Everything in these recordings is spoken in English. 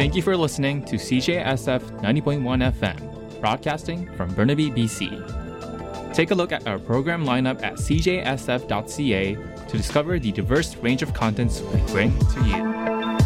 Thank you for listening to CJSF 90.1 FM, broadcasting from Burnaby, BC. Take a look at our program lineup at cjsf.ca to discover the diverse range of contents we bring to you.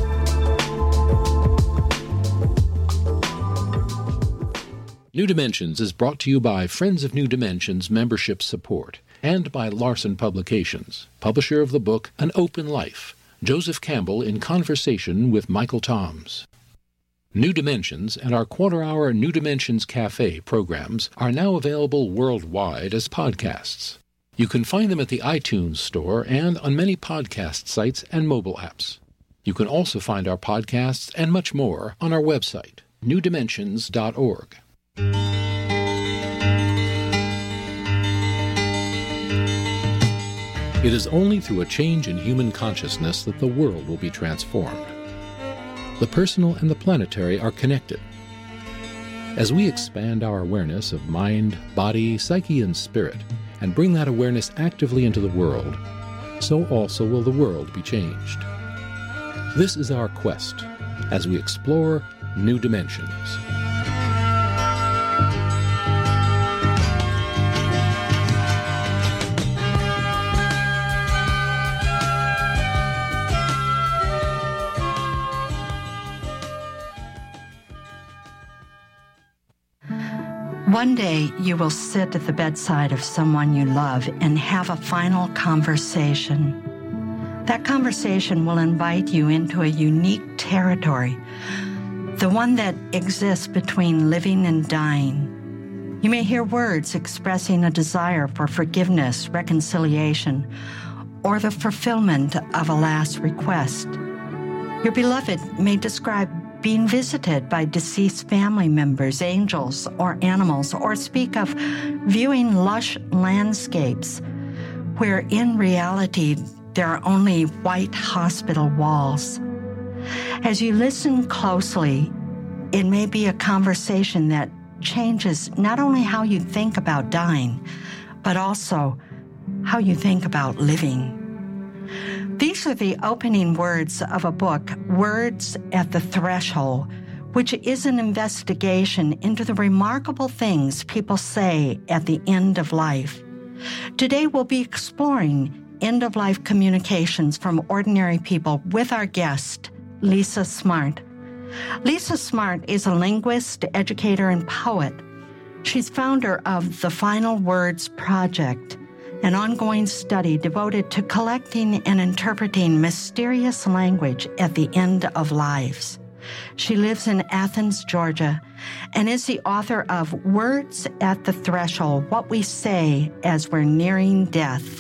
New Dimensions is brought to you by Friends of New Dimensions membership support and by Larson Publications, publisher of the book An Open Life, Joseph Campbell in conversation with Michael Toms. New Dimensions and our quarter-hour New Dimensions Cafe programs are now available worldwide as podcasts. You can find them at the iTunes Store and on many podcast sites and mobile apps. You can also find our podcasts and much more on our website, newdimensions.org. It is only through a change in human consciousness that the world will be transformed. The personal and the planetary are connected. As we expand our awareness of mind, body, psyche, and spirit, and bring that awareness actively into the world, so also will the world be changed. This is our quest as we explore new dimensions. One day you will sit at the bedside of someone you love and have a final conversation. That conversation will invite you into a unique territory, the one that exists between living and dying. You may hear words expressing a desire for forgiveness, reconciliation, or the fulfillment of a last request. Your beloved may describe being visited by deceased family members, angels, or animals, or speak of viewing lush landscapes where in reality there are only white hospital walls. As you listen closely, it may be a conversation that changes not only how you think about dying, but also how you think about living. These are the opening words of a book, Words at the Threshold, which is an investigation into the remarkable things people say at the end of life. Today we'll be exploring end-of-life communications from ordinary people with our guest, Lisa Smart. Lisa Smart is a linguist, educator, and poet. She's founder of the Final Words Project, an ongoing study devoted to collecting and interpreting mysterious language at the end of lives. She lives in Athens, Georgia, and is the author of Words at the Threshold, What We Say as We're Nearing Death.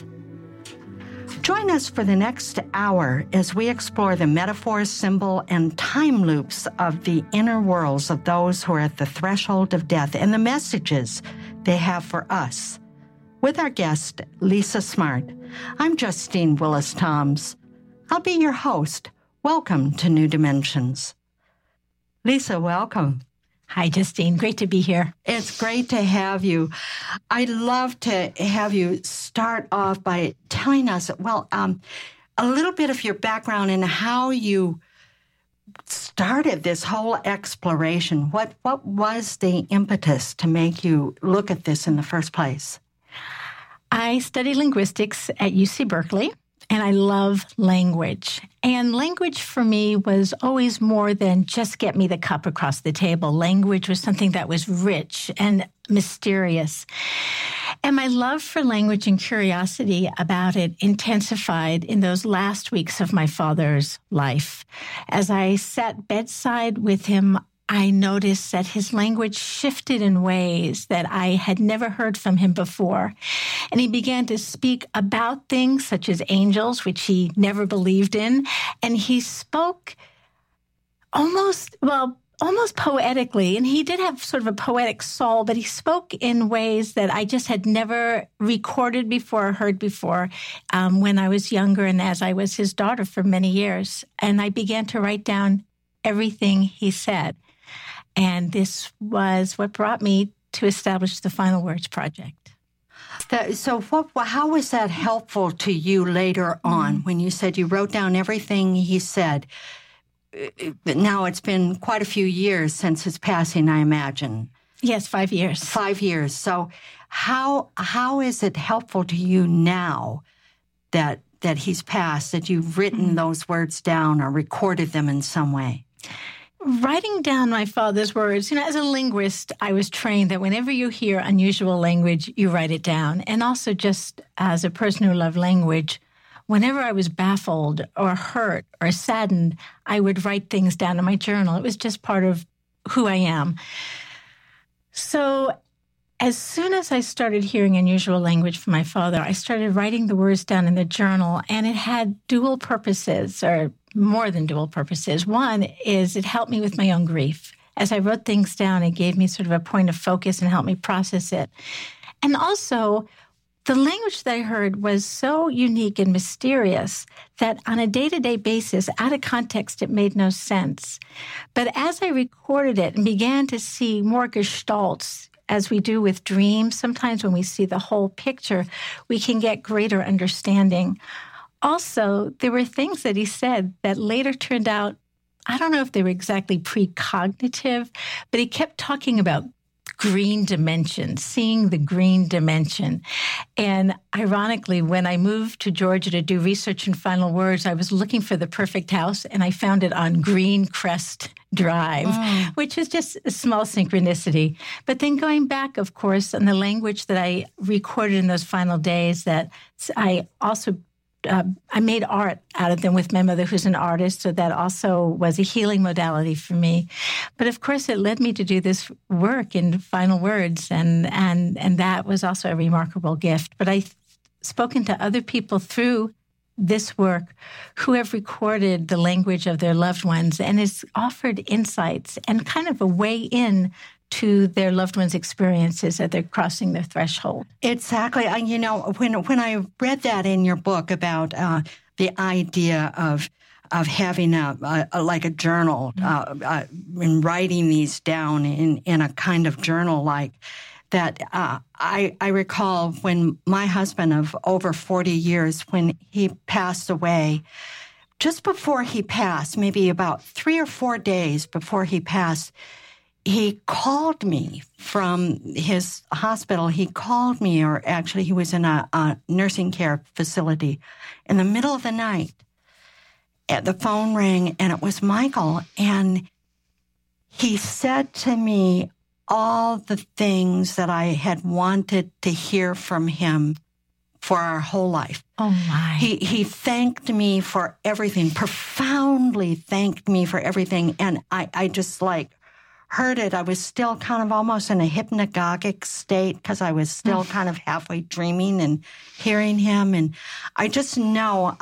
Join us for the next hour as we explore the metaphors, symbol, and time loops of the inner worlds of those who are at the threshold of death and the messages they have for us. With our guest, Lisa Smart, I'm Justine Willis-Toms. I'll be your host. Welcome to New Dimensions. Lisa, welcome. Hi, Justine. Great to be here. It's great to have you. I'd love to have you start off by telling us, a little bit of your background and how you started this whole exploration. What was the impetus to make you look at this in the first place? I studied linguistics at UC Berkeley, and I love language. And language for me was always more than just get me the cup across the table. Language was something that was rich and mysterious. And my love for language and curiosity about it intensified in those last weeks of my father's life. As I sat bedside with him, I noticed that his language shifted in ways that I had never heard from him before. And he began to speak about things such as angels, which he never believed in. And he spoke almost poetically. And he did have sort of a poetic soul, but he spoke in ways that I just had never recorded before or heard before when I was younger and as I was his daughter for many years. And I began to write down everything he said. And this was what brought me to establish the Final Words Project. How was that helpful to you later on when you said you wrote down everything he said? now it's been quite a few years since his passing, I imagine. Yes, 5 years. 5 years. So how is it helpful to you now that he's passed, that you've written those words down or recorded them in some way? Writing down my father's words, as a linguist, I was trained that whenever you hear unusual language, you write it down. And also just as a person who loved language, whenever I was baffled or hurt or saddened, I would write things down in my journal. It was just part of who I am. So as soon as I started hearing unusual language from my father, I started writing the words down in the journal, and it had dual purposes, or more than dual purposes. One is it helped me with my own grief. As I wrote things down, it gave me sort of a point of focus and helped me process it. And also, the language that I heard was so unique and mysterious that on a day-to-day basis, out of context, it made no sense. But as I recorded it and began to see more gestalts, as we do with dreams, sometimes when we see the whole picture, we can get greater understanding. Also, there were things that he said that later turned out, I don't know if they were exactly precognitive, but he kept talking about green dimension, seeing the green dimension. And ironically, when I moved to Georgia to do research in final words, I was looking for the perfect house, and I found it on Green Crest Drive, which is just a small synchronicity. But then going back, of course, on the language that I recorded in those final days, that I also I made art out of them with my mother, who's an artist, so that also was a healing modality for me. But of course, it led me to do this work in final words, and that was also a remarkable gift. But I've spoken to other people through this work who have recorded the language of their loved ones, and has offered insights and kind of a way in to their loved ones' experiences as they're crossing their threshold. Exactly. When I read that in your book about the idea of having a journal, and writing these down in a kind of journal like that, I recall when my husband of over 40 years, when he passed away, just before he passed, maybe about 3 or 4 days before he passed, he called me from his hospital. He called me, or actually he was in a nursing care facility, in the middle of the night. The phone rang, and it was Michael. And he said to me all the things that I had wanted to hear from him for our whole life. Oh, my. He thanked me for everything, profoundly thanked me for everything. And I just heard it. I was still kind of almost in a hypnagogic state because I was still kind of halfway dreaming and hearing him. And I just know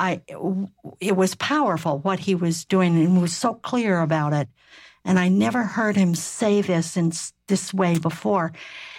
it was powerful what he was doing, and he was so clear about it. And I never heard him say this in this way before.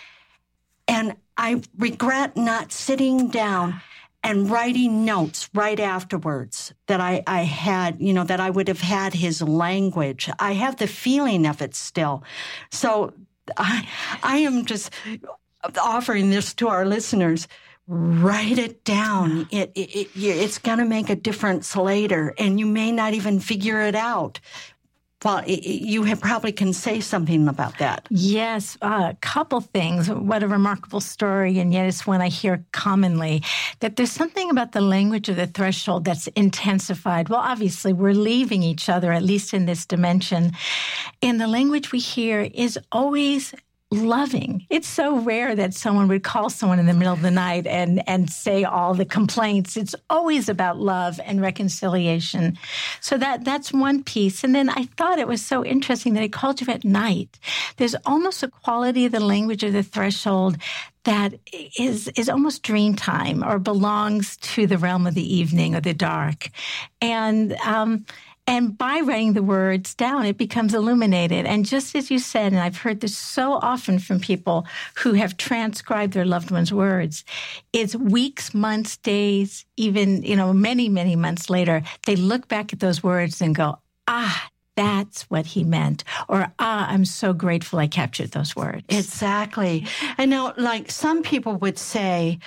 And I regret not sitting down and writing notes right afterwards that I had, that I would have had his language. I have the feeling of it still. So I am just offering this to our listeners. Write it down. It's going to make a difference later, and you may not even figure it out. Well, you probably can say something about that. Yes, a couple things. What a remarkable story, and yet it's one I hear commonly, that there's something about the language of the threshold that's intensified. Well, obviously, we're leaving each other, at least in this dimension, and the language we hear is always loving. It's so rare that someone would call someone in the middle of the night and say all the complaints. It's always about love and reconciliation. So that's one piece. And then I thought it was so interesting that he called you at night. There's almost a quality of the language of the threshold that is almost dream time, or belongs to the realm of the evening or the dark. And by writing the words down, it becomes illuminated. And just as you said, and I've heard this so often from people who have transcribed their loved ones' words, it's weeks, months, days, even, many, many months later, they look back at those words and go, that's what he meant. Or, I'm so grateful I captured those words. Exactly. I know, some people would say,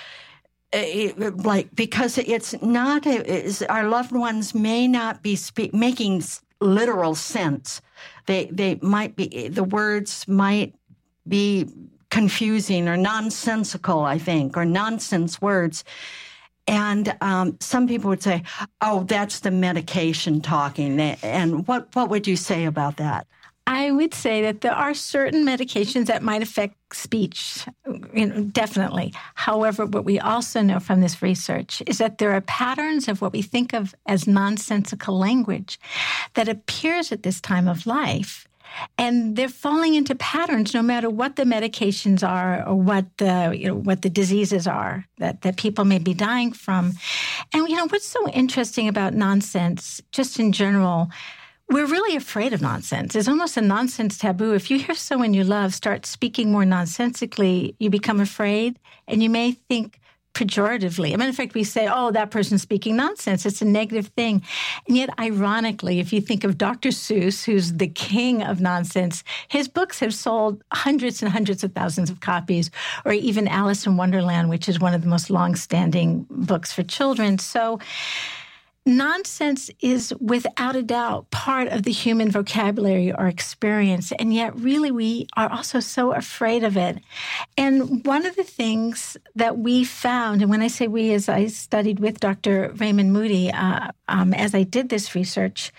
because it's not, our loved ones may not be making literal sense. They might be, the words might be confusing or nonsensical, I think, or nonsense words. And some people would say, oh, that's the medication talking. And what would you say about that? I would say that there are certain medications that might affect speech, definitely. However, what we also know from this research is that there are patterns of what we think of as nonsensical language that appears at this time of life. And they're falling into patterns no matter what the medications are or what the diseases are that people may be dying from. And, what's so interesting about nonsense, just in general, we're really afraid of nonsense. It's almost a nonsense taboo. If you hear someone you love start speaking more nonsensically, you become afraid, and you may think pejoratively. As a matter of fact, we say, oh, that person's speaking nonsense. It's a negative thing. And yet, ironically, if you think of Dr. Seuss, who's the king of nonsense, his books have sold hundreds and hundreds of thousands of copies, or even Alice in Wonderland, which is one of the most long-standing books for children. So nonsense is, without a doubt, part of the human vocabulary or experience, and yet really we are also so afraid of it. And one of the things that we found, and when I say we, as I studied with Dr. Raymond Moody as I did this research,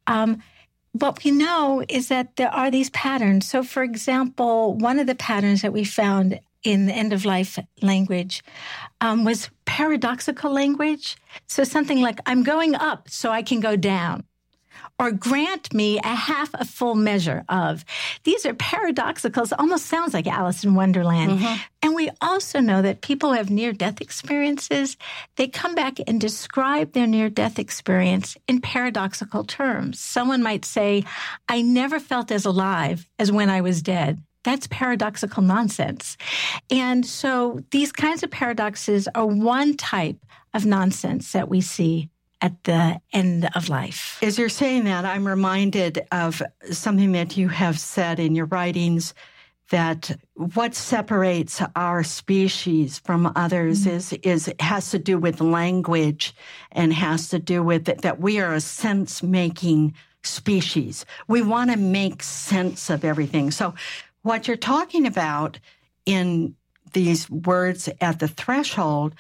what we know is that there are these patterns. So, for example, one of the patterns that we found in the end-of-life language was paradoxical language. So something like, I'm going up so I can go down, or grant me half a full measure of. These are paradoxicals, almost sounds like Alice in Wonderland. Mm-hmm. And we also know that people who have near-death experiences, they come back and describe their near-death experience in paradoxical terms. Someone might say, I never felt as alive as when I was dead. That's paradoxical nonsense. And so these kinds of paradoxes are one type of nonsense that we see at the end of life. As you're saying that, I'm reminded of something that you have said in your writings, that what separates our species from others has to do with language, and has to do with that we are a sense-making species. We want to make sense of everything. So what you're talking about in these words at the threshold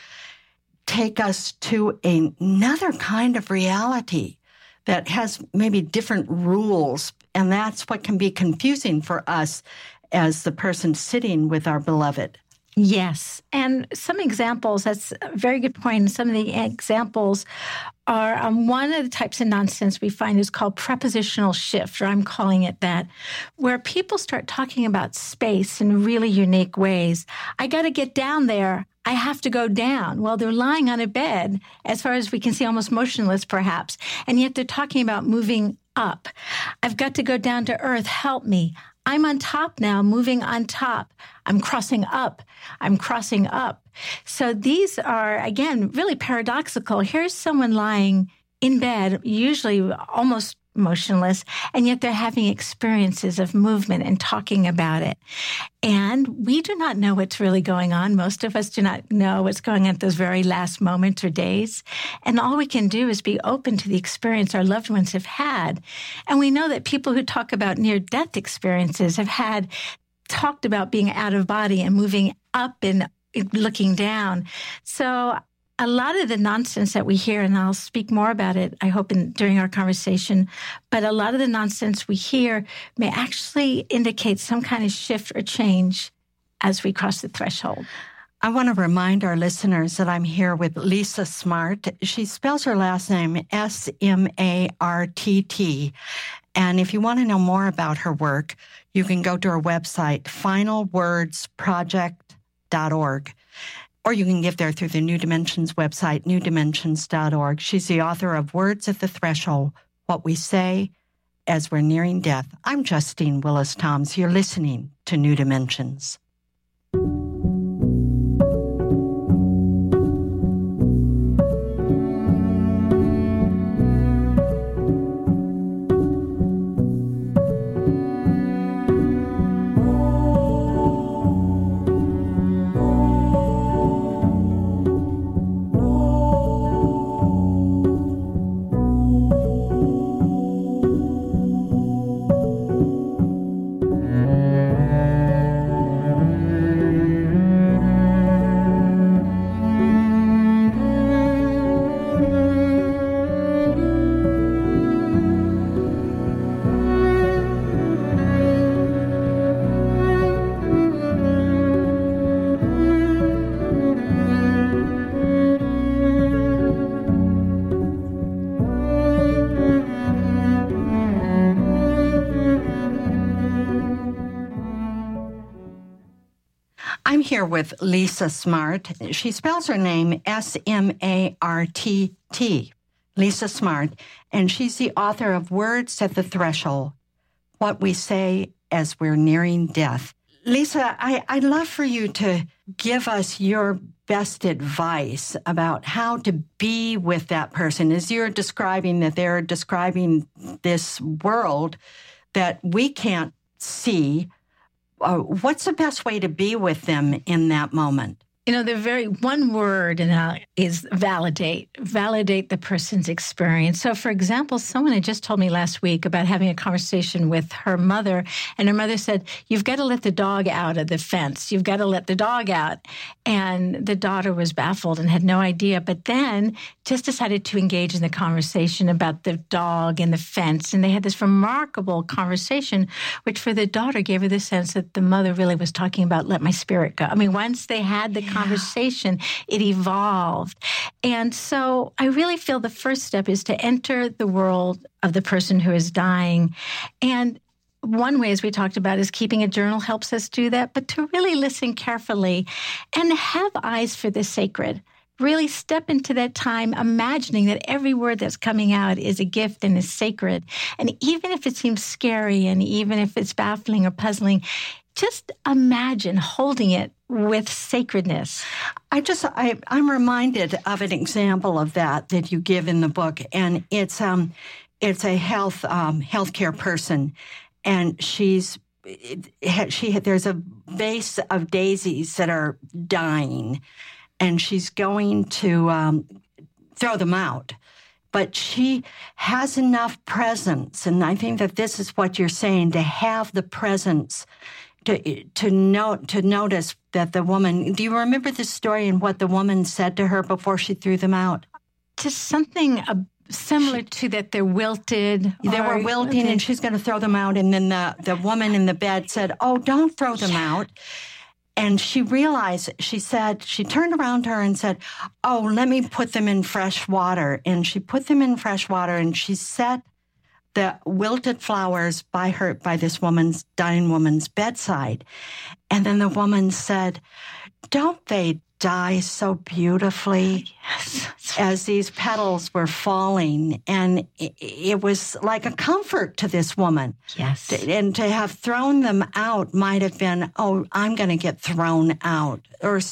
take us to another kind of reality that has maybe different rules, and that's what can be confusing for us as the person sitting with our beloved. Yes. And some examples, that's a very good point. Some of the examples are one of the types of nonsense we find is called prepositional shift, or I'm calling it that, where people start talking about space in really unique ways. I got to get down there. I have to go down. Well, they're lying on a bed, as far as we can see, almost motionless perhaps, and yet they're talking about moving up. I've got to go down to earth. Help me. I'm on top now, moving on top. I'm crossing up. I'm crossing up. So these are, again, really paradoxical. Here's someone lying in bed, usually almost motionless, and yet they're having experiences of movement and talking about it. And we do not know what's really going on. Most of us do not know what's going on at those very last moments or days. And all we can do is be open to the experience our loved ones have had. And we know that people who talk about near-death experiences have talked about being out of body and moving up and looking down. So a lot of the nonsense that we hear, and I'll speak more about it, I hope, during our conversation, but a lot of the nonsense we hear may actually indicate some kind of shift or change as we cross the threshold. I want to remind our listeners that I'm here with Lisa Smart. She spells her last name S-M-A-R-T-T. And if you want to know more about her work, you can go to her website, finalwordsproject.org. Or you can get there through the New Dimensions website, newdimensions.org. She's the author of Words at the Threshold, What We Say as We're Nearing Death. I'm Justine Willis-Toms. You're listening to New Dimensions. here with Lisa Smart. She spells her name S-M-A-R-T-T, Lisa Smart, and she's the author of Words at the Threshold, What We Say as We're Nearing Death. Lisa, I'd love for you to give us your best advice about how to be with that person. As you're describing that they're describing this world that we can't see, what's the best way to be with them in that moment? You know, the very one word is validate. Validate the person's experience. So, for example, someone had just told me last week about having a conversation with her mother, and her mother said, "You've got to let the dog out of the fence. You've got to let the dog out." And the daughter was baffled and had no idea, but then just decided to engage in the conversation about the dog and the fence. And they had this remarkable conversation, which for the daughter gave her the sense that the mother really was talking about let my spirit go. I mean, once they had the conversation, it evolved. And so I really feel the first step is to enter the world of the person who is dying. And one way, as we talked about, is keeping a journal helps us do that, but to really listen carefully and have eyes for the sacred. Really step into that time imagining that every word that's coming out is a gift and is sacred. And even if it seems scary and even if it's baffling or puzzling, just imagine holding it with sacredness. I'm reminded of an example of that you give in the book, and it's a healthcare person, and there's a vase of daisies that are dying, and she's going to throw them out. But she has enough presence, and I think that this is what you're saying, to have the presence to notice that the woman. Do you remember the story and what the woman said to her before she threw them out? Just something similar to that. They're wilted. They were wilting, and she's going to throw them out. And then the woman in the bed said, "Oh, don't throw them out." And she realized, she turned around to her and said, "Oh, let me put them in fresh water." And she put them in fresh water, and she set the wilted flowers by this dying woman's bedside. And then the woman said, "Don't they die so beautifully?" Yes. As these petals were falling. And it was like a comfort to this woman. Yes. And to have thrown them out might have been, "Oh, I'm going to get thrown out."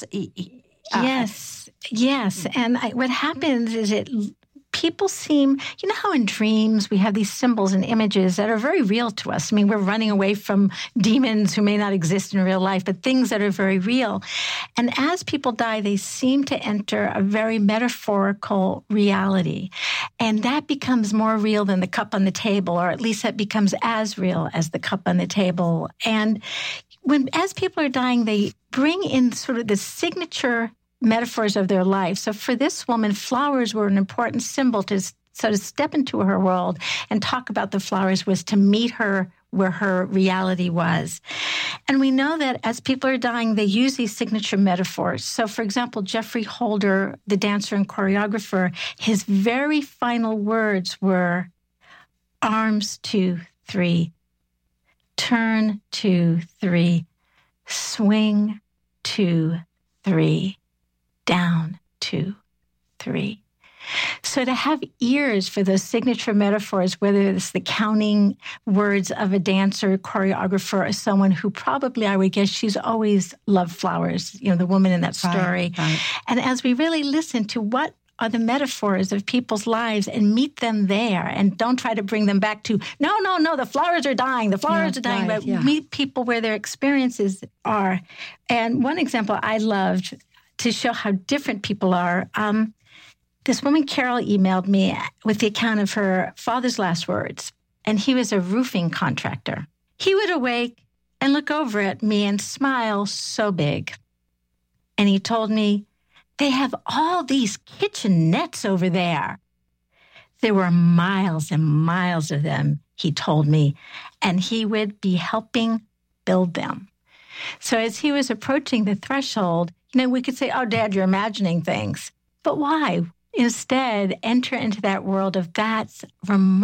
Yes. And what happens is people seem, you know how in dreams we have these symbols and images that are very real to us. I mean, we're running away from demons who may not exist in real life, but things that are very real. And as people die, they seem to enter a very metaphorical reality. And that becomes more real than the cup on the table, or at least that becomes as real as the cup on the table. And as people are dying, they bring in sort of the signature metaphors of their life. So for this woman, flowers were an important symbol to step into her world and talk about the flowers was to meet her where her reality was. And we know that as people are dying, they use these signature metaphors. So for example, Geoffrey Holder, the dancer and choreographer, his very final words were, "Arms 2, 3, turn 2, 3, swing 2, 3. Down 2, 3. So to have ears for those signature metaphors, whether it's the counting words of a dancer, choreographer, or someone who probably, I would guess, she's always loved flowers, the woman in that story. Right. And as we really listen to what are the metaphors of people's lives and meet them there, and don't try to bring them back to, no, the flowers are dying, but meet people where their experiences are. And one example I loved to show how different people are. This woman, Carol, emailed me with the account of her father's last words, and he was a roofing contractor. He would awake and look over at me and smile so big. And he told me, "They have all these kitchenettes over there." There were miles and miles of them, he told me, and he would be helping build them. So as he was approaching the threshold, we could say, "Oh, Dad, you're imagining things." But why? Instead, enter into that world of that's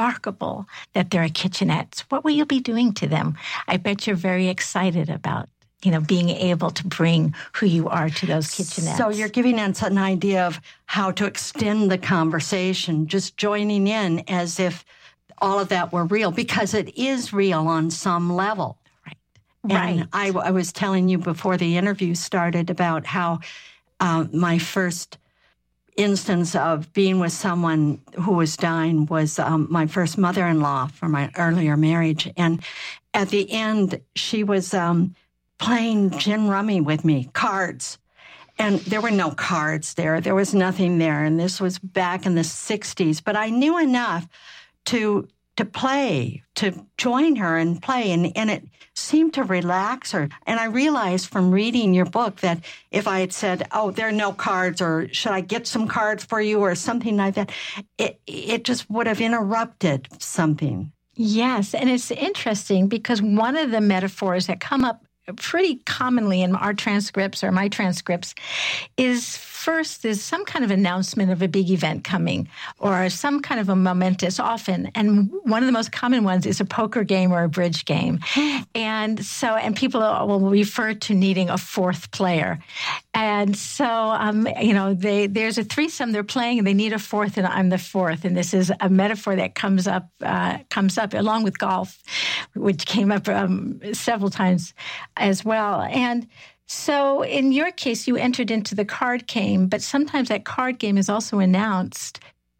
remarkable that there are kitchenettes. What will you be doing to them? I bet you're very excited about being able to bring who you are to those kitchenettes. So you're giving us an idea of how to extend the conversation, just joining in as if all of that were real, because it is real on some level. Right. And I was telling you before the interview started about how my first instance of being with someone who was dying was my first mother-in-law from my earlier marriage. And at the end, she was playing gin rummy with me, cards. And there were no cards there. There was nothing there. And this was back in the 60s. But I knew enough to play, to join her and play. And it seemed to relax her. And I realized from reading your book that if I had said, oh, there are no cards, or should I get some cards for you, or something like that, it just would have interrupted something. Yes. And it's interesting because one of the metaphors that come up pretty commonly in our transcripts or my transcripts is first there's some kind of announcement of a big event coming or some kind of a momentous often. And one of the most common ones is a poker game or a bridge game. And people will refer to needing a fourth player. And so, there's a threesome they're playing and they need a fourth and I'm the fourth. And this is a metaphor that comes up along with golf, which came up several times as well. And so in your case, you entered into the card game, but sometimes that card game is also announced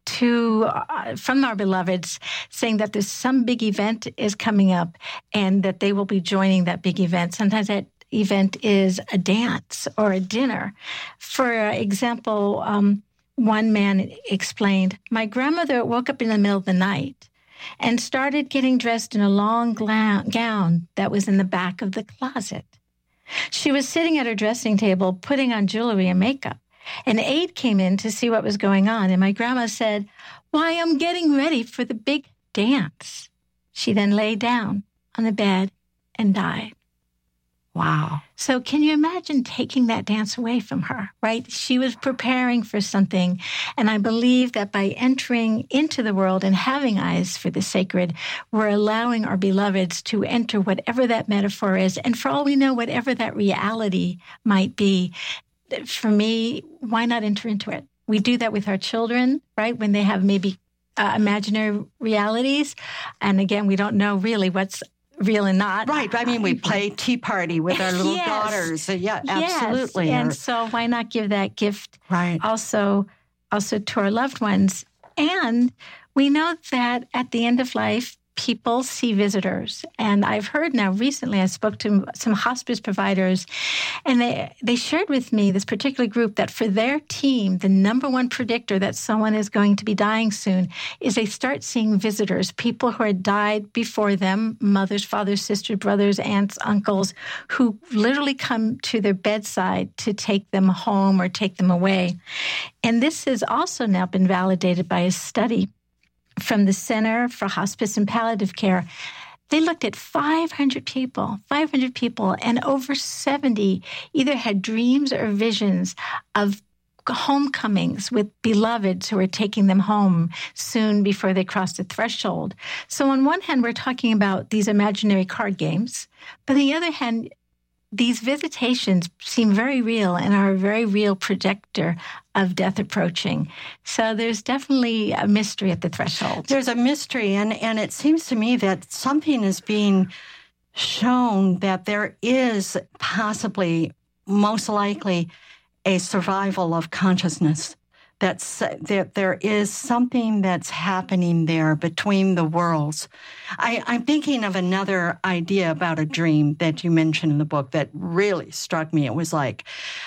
from our beloveds, saying that there's some big event is coming up and that they will be joining that big event. Sometimes that event is a dance or a dinner. For example, one man explained, my grandmother woke up in the middle of the night and started getting dressed in a long gown that was in the back of the closet. She was sitting at her dressing table, putting on jewelry and makeup. An aide came in to see what was going on, and my grandma said, why, I'm getting ready for the big dance. She then lay down on the bed and died. Wow. So can you imagine taking that dance away from her, right? She was preparing for something. And I believe that by entering into the world and having eyes for the sacred, we're allowing our beloveds to enter whatever that metaphor is. And for all we know, whatever that reality might be, for me, why not enter into it? We do that with our children, right? When they have maybe imaginary realities. And again, we don't know really what's real and not. Right. I mean, we play tea party with our little daughters. Yeah, absolutely. Yes. And so why not give that gift right. also to our loved ones? And we know that at the end of life, people see visitors. And I've heard now recently, I spoke to some hospice providers, and they shared with me, this particular group, that for their team, the number one predictor that someone is going to be dying soon is they start seeing visitors, people who had died before them, mothers, fathers, sisters, brothers, aunts, uncles, who literally come to their bedside to take them home or take them away. And this has also now been validated by a study from the Center for Hospice and Palliative Care. They looked at 500 people, and over 70 either had dreams or visions of homecomings with beloveds who are taking them home soon before they cross the threshold. So on one hand, we're talking about these imaginary card games, but on the other hand, these visitations seem very real and are a very real predictor of death approaching. So there's definitely a mystery at the threshold. There's a mystery, and it seems to me that something is being shown that there is possibly, most likely, a survival of consciousness. That there is something that's happening there between the worlds. I'm thinking of another idea about a dream that you mentioned in the book that really struck me. It was like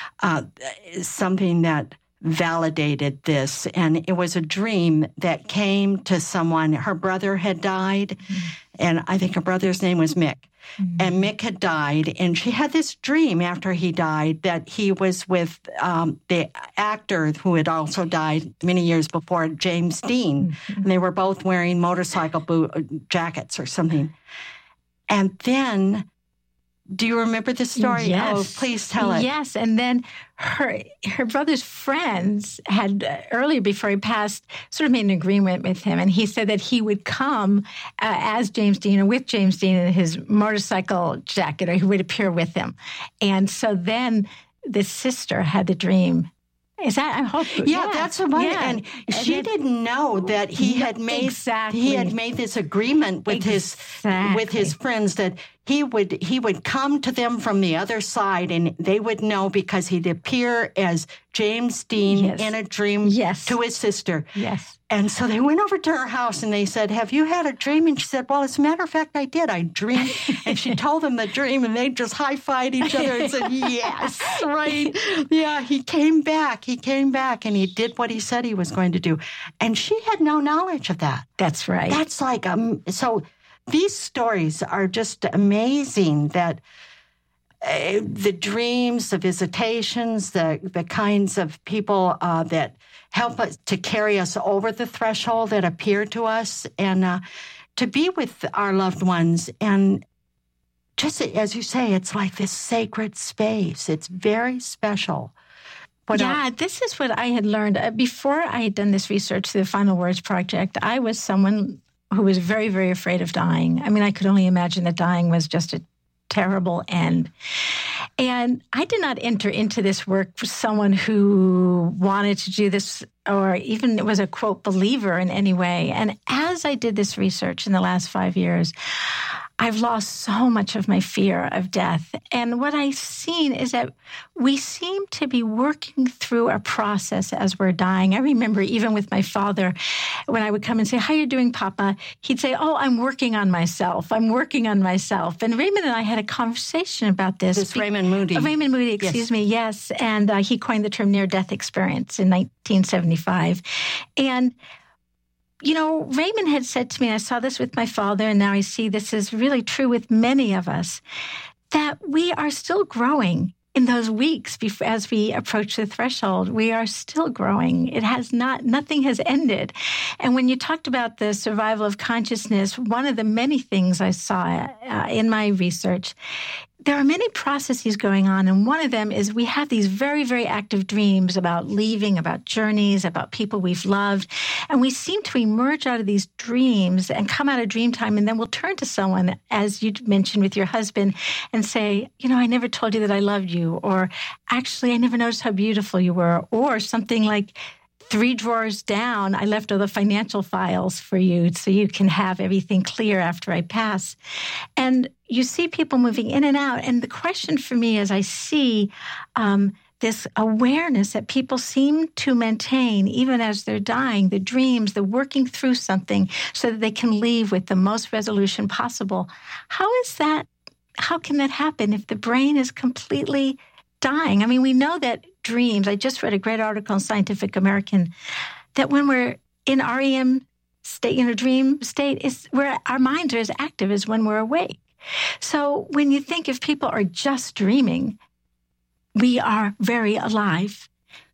something that validated this. And it was a dream that came to someone. Her brother had died, and I think her brother's name was Mick. And Mick had died, and she had this dream after he died that he was with the actor who had also died many years before, James Dean. And they were both wearing motorcycle jackets or something. And then Do you remember the story? Yes. Oh, please tell it. Yes, and then her brother's friends had, earlier before he passed, sort of made an agreement with him, and he said that he would come as James Dean or with James Dean in his motorcycle jacket, or he would appear with him. And so then the sister had the dream. Is that? I hope. Yeah, that's what. Yeah. And she didn't know that he had made he had made this agreement with his friends that he would come to them from the other side, and they would know because he'd appear as James Dean in a dream to his sister. Yes. And so they went over to her house and they said, "Have you had a dream?" And she said, "Well, as a matter of fact, I did. I dreamed." And she told them the dream, and they just high-fived each other and said, "Yes, right. Yeah, he came back. He came back, and he did what he said he was going to do." And she had no knowledge of that. That's right. That's like, so these stories are just amazing that the dreams, the visitations, the kinds of people that help us to carry us over the threshold that appear to us and to be with our loved ones. And just as you say, it's like this sacred space. It's very special. This is what I had learned. Before I had done this research, the Final Words Project, I was someone who was very, very afraid of dying. I mean, I could only imagine that dying was just a terrible end. And I did not enter into this work for someone who wanted to do this or even was a, quote, believer in any way. And as I did this research in the last 5 years, I've lost so much of my fear of death. And what I've seen is that we seem to be working through a process as we're dying. I remember even with my father, when I would come and say, "How are you doing, Papa?" He'd say, "Oh, I'm working on myself. I'm working on myself." And Raymond and I had a conversation about this. Raymond Moody. Raymond Moody, excuse me, yes. And he coined the term near-death experience in 1975. And you know, Raymond had said to me, I saw this with my father, and now I see this is really true with many of us, that we are still growing in those weeks as we approach the threshold. We are still growing. Nothing has ended. And when you talked about the survival of consciousness, one of the many things I saw in my research, there are many processes going on, and one of them is we have these very, very active dreams about leaving, about journeys, about people we've loved, and we seem to emerge out of these dreams and come out of dream time, and then we'll turn to someone, as you mentioned with your husband, and say, "You know, I never told you that I loved you," or "Actually, I never noticed how beautiful you were," or something like, "3 drawers down, I left all the financial files for you so you can have everything clear after I pass." And you see people moving in and out. And the question for me is I see this awareness that people seem to maintain even as they're dying, the dreams, the working through something so that they can leave with the most resolution possible. How is that? How can that happen if the brain is completely dying? I mean, we know that dreams, I just read a great article in Scientific American, that when we're in REM state, dream state, is where our minds are as active as when we're awake. So when you think if people are just dreaming, we are very alive.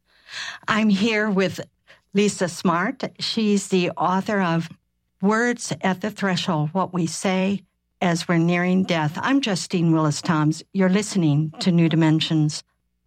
I'm here with Lisa Smart. She's the author of Words at the Threshold, What We Say as We're Nearing Death. I'm Justine Willis-Toms. You're listening to New Dimensions.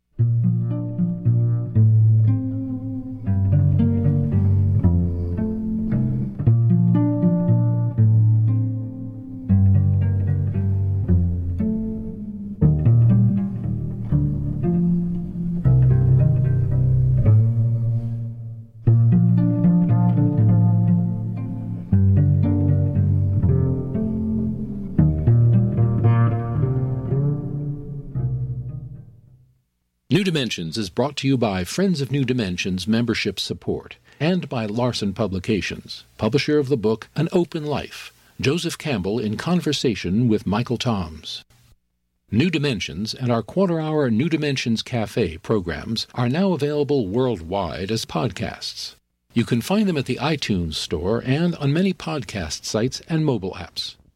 New Dimensions is brought to you by Friends of New Dimensions membership support and by Larson Publications, publisher of the book An Open Life, Joseph Campbell in conversation with Michael Toms. New Dimensions and our quarter-hour New Dimensions Cafe programs are now available worldwide as podcasts. You can find them at the iTunes Store and on many podcast sites and mobile apps.